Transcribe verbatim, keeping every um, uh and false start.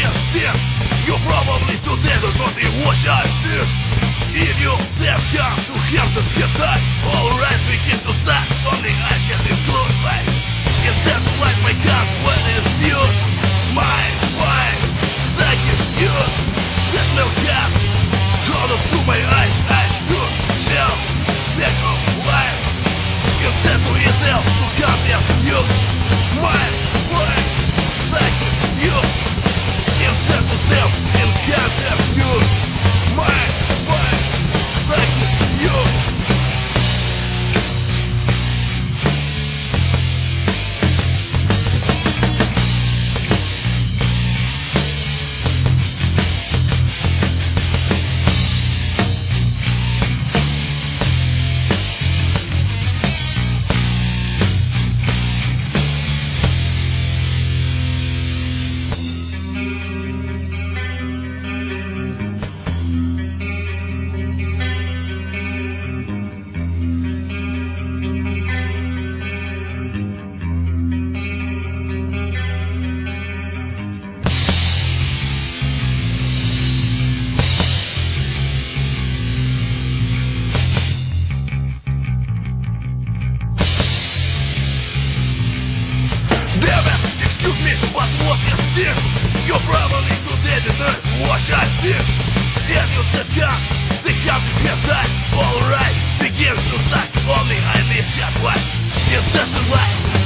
this. You probably today don't know what I did. In your left hand to have the guitar. Alright, begin to start. Only I can include my instead to light my gun when it's used. My mind, that is used. That no gun. Turn up to my eyes. I should shall back of life. Instead to yourself to come and use. My mind, that is used. Instead to self and can't have used. My mind, that is used. You probably today didn't watch I did. And you said God, they have to get that. Alright, begin to suck. Only I miss that life. It's just a life.